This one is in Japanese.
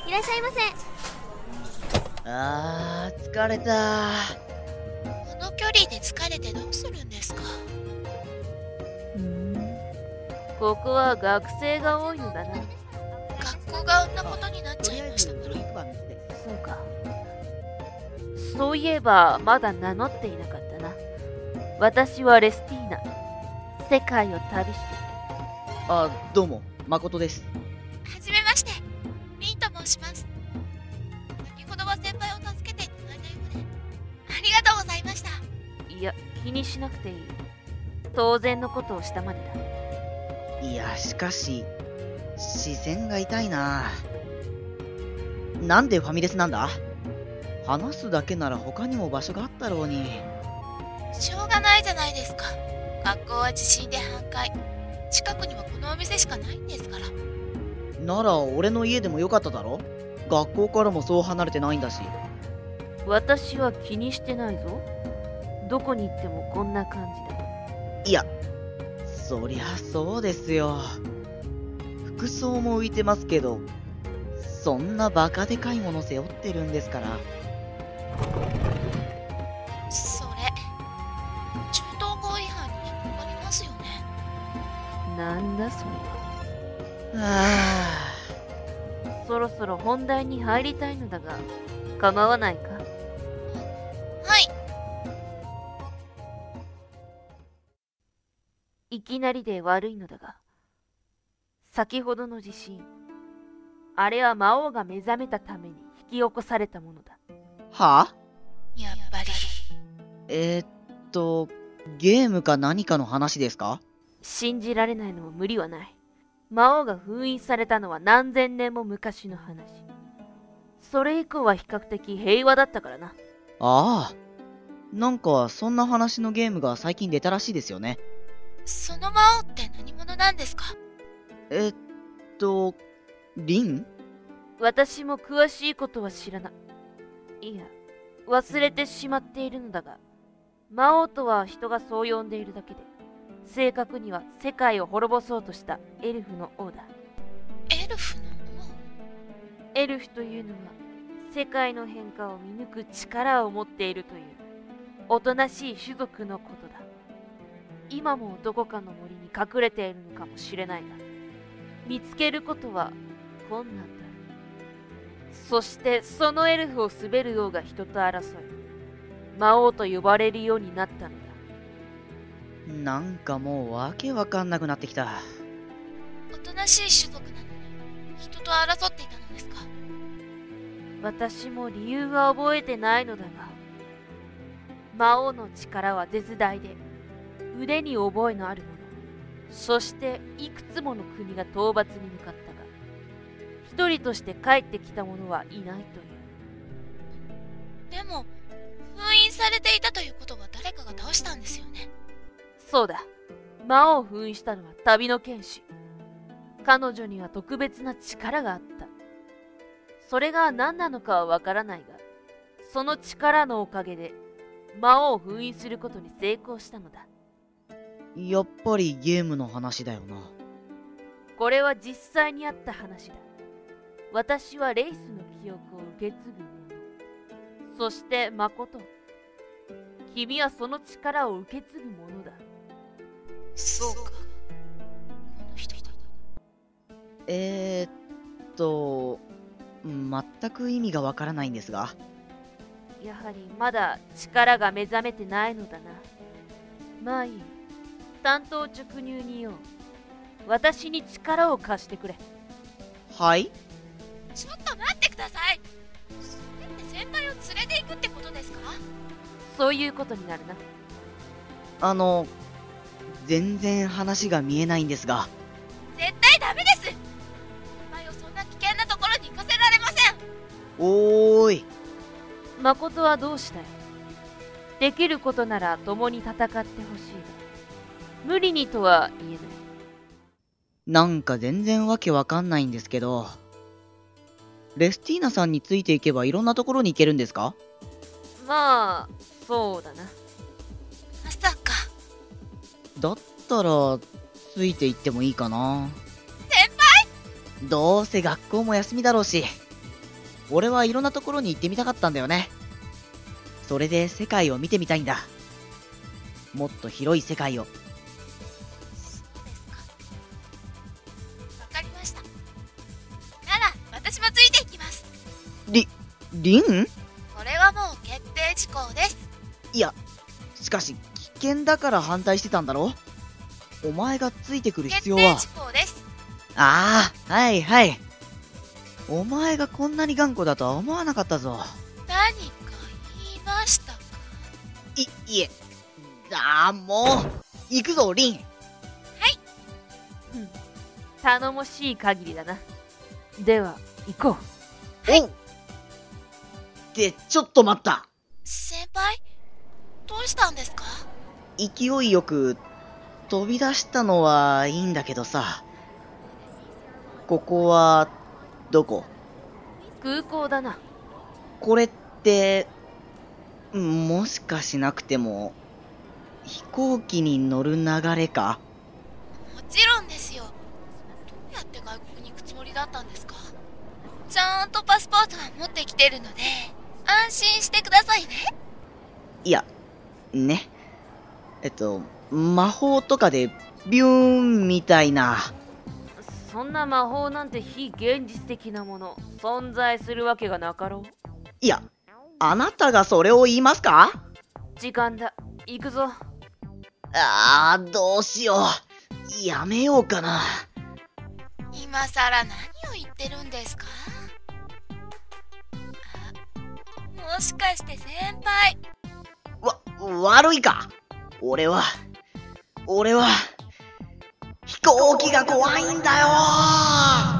いらっしゃいませ。 疲れた。 この距離で疲れてどうするんですか？ ここは学生が多いのだな。 学校があんなことになっちゃいましたから。 そうか。そういえばまだ名乗っていなかったな。私はレスティーナ。世界を旅している。 どうも、誠です。 はじめまして、ミンと申します。先ほどは先輩を助けていただいたようで、ありがとうございました。 いや、気にしなくていい。当然のことをしたまでだ。 いや、しかし、視線が痛いな。なんでファミレスなんだ？話すだけなら他にも場所があったろうに。 しょうがないじゃないですか。学校は地震で半壊。近くにはこのお店しかないんですから。 なら俺の家でもよかっただろ？学校からもそう離れてないんだし。 私は気にしてないぞ。どこに行ってもこんな感じだ。 いや、そりゃそうですよ。服装も浮いてますけど、そんなバカでかいもの背負ってるんですから。 それ、銃刀法違反に引っかかりますよね。 なんだそれは。 はそろそろ本題に入りたいのだが、構わないか？ はい。 いきなりで悪いのだが、先ほどの地震、あれは魔王が目覚めたために引き起こされたものだ。 は？ やっぱり。 ゲームか何かの話ですか？ 信じられないのも無理はない。魔王が封印されたのは何千年も昔の話。それ以降は比較的平和だったからな。 ああ、なんかそんな話のゲームが最近出たらしいですよね。 その魔王って何者なんですか？ リン？ 私も詳しいことは知らない。いや、忘れてしまっているのだが、魔王とは人がそう呼んでいるだけで、正確には世界を滅ぼそうとしたエルフの王だ。 エルフの王？ エルフというのは世界の変化を見抜く力を持っているというおとなしい種族のことだ。今もどこかの森に隠れているのかもしれないが、見つけることは困難だ。そしてそのエルフを滑る王が人と争い、魔王と呼ばれるようになったのだ。 なんかもうわけわかんなくなってきた。 おとなしい種族なのに人と争っていたのですか？ 私も理由は覚えてないのだが、魔王の力は絶大で、腕に覚えのある者、そしていくつもの国が討伐に向かったが、一人として帰ってきた者はいないという。 でも封印されていたということは誰かが倒したんですよね。 そうだ、魔王を封印したのは旅の剣士。彼女には特別な力があった。それが何なのかはわからないが、その力のおかげで魔王を封印することに成功したのだ。 やっぱりゲームの話だよな。 これは実際にあった話だ。私はレイスの記憶を受け継ぐ者。そして誠。君はその力を受け継ぐ者だ。 そうか。この人だ。 全く意味がわからないんですが。 やはりまだ力が目覚めてないのだな。まあいい。単刀直入に言おう。私に力を貸してくれ。 はい？ ちょっと待ってください。それって先輩を連れて行くってことですか？ そういうことになるな。 全然話が見えないんですが。 絶対ダメです。先輩をそんな危険なところに行かせられません。 おーい。 誠はどうしたい？できることなら共に戦ってほしいが、無理にとは言えない。 なんか全然わけわかんないんですけど、レスティーナさんについていけばいろんなところに行けるんですか？ まあ、そうだな。 まさか。 だったら、ついて行ってもいいかな。 先輩？ どうせ学校も休みだろうし。 俺はいろんなところに行ってみたかったんだよね。それで世界を見てみたいんだ。もっと広い世界を。 そうですか。わかりました。なら、私もついていきます。 リン？ これはもう決定事項です。 いや、しかし、危険だから反対してたんだろ？お前がついてくる必要は。 決定事項です。 ああ、はいはい。お前がこんなに頑固だとは思わなかったぞ。 何か言いましたか？ いえ。もう、行くぞ、リン。 頼もしい限りだな。では、行こう。 おう。ってちょっと待った。 先輩、どうしたんですか？ 勢いよく飛び出したのはいいんだけどさ。ここはどこ？ 空港だな。 これってもしかしなくても飛行機に乗る流れか？ もちろんですよ。どうやって外国に行くつもりだったんですか？ちゃんとパスポートは持ってきてるので安心してくださいね。 いや、ね。魔法とかでビューンみたいな。 そんな魔法なんて非現実的なもの、存在するわけがなかろう。 いや、あなたがそれを言いますか？ 時間だ。行くぞ。 どうしよう。やめようかな。 今さら何を言ってるんですか？もしかして先輩。 悪いか。俺は、飛行機が怖いんだよー。